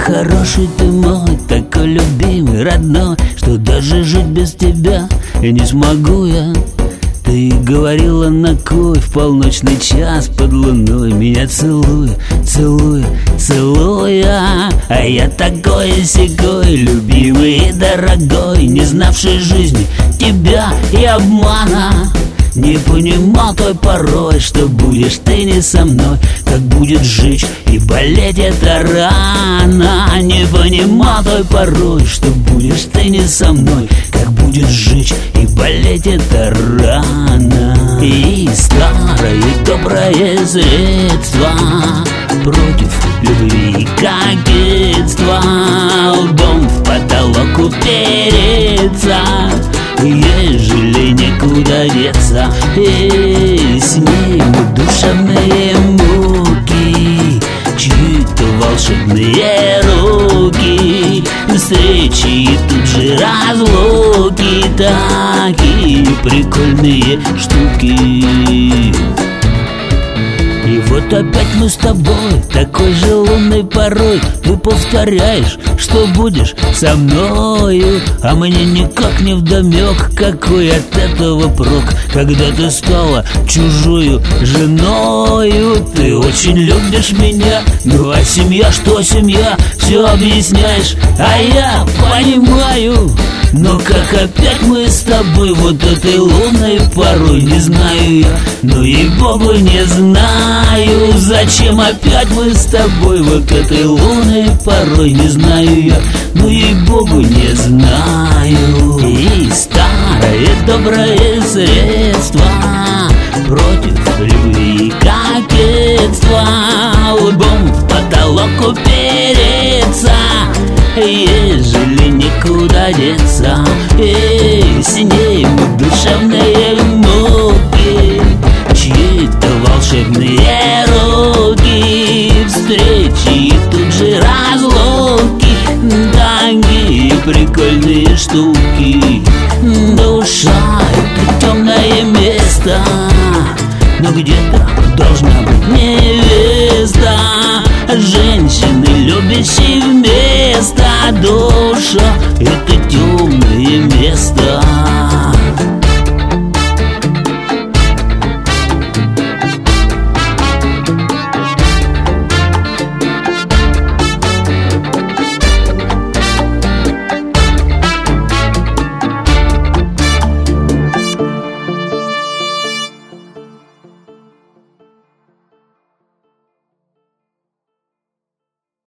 хороший ты мой, такой любимый, родной, что даже жить без тебя я не смогу я. Ты говорила на кой в полночный час под луной меня целуя, целуя, целуя. А я такой-сякой, любимый и дорогой, не знавший жизни тебя и обмана. Не понимал той порой, что будешь ты не со мной, как будет жечь и болеть эта рана. Не понимал той порой, что будешь ты не со мной, как будет жечь и болеть эта рана. И старое доброе средство против любви и кокетства, лбом в потолок упереться, ежели некуда деться. И с ней душевные муки, чьи-то волшебные руки, встречи и тут же разлуки, такие прикольные штуки. И вот опять мы с тобой, такой же лунный порой. Ты повторяешь, что будешь со мною, а мне никак не вдомек, какой от этого прок, когда ты стала чужою женою. Ты очень любишь меня, ну а семья, что семья, все объясняешь, а я понимаю. Но как опять мы с тобой вот этой лунной порой, не знаю я, ну ей-богу не знаю, зачем опять мы с тобой вот этой лунной порой, не знаю я, ну ей-богу не знаю. И старое доброе средство против любви и кокетства, лбом в потолок упереться, ежели никуда деться. И с ней душевные муки, чьи-то волшебные руки, встречи и тут же разлуки, такие прикольные штуки. Душа — это темное место, но где-то должна быть не